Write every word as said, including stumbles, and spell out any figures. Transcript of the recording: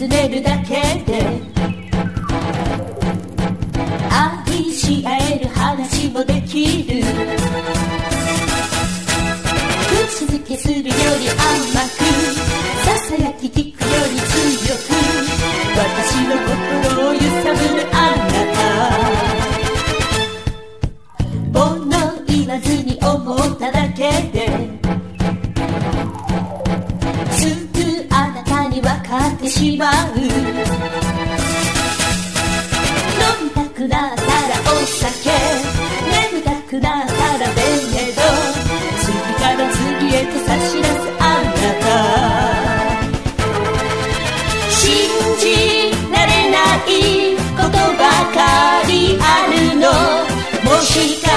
めるだけで愛し合える話もできる。口づけするより甘く、ささやき聞くより強く、私の心を揺さぶるあなた。物言わずに思っただけですぐあなたに分かってしまう。飲みたくなったらお酒、眠たくなったらベッド、次から次へと差し出すあなた。信じられないことばかりあるの。もしか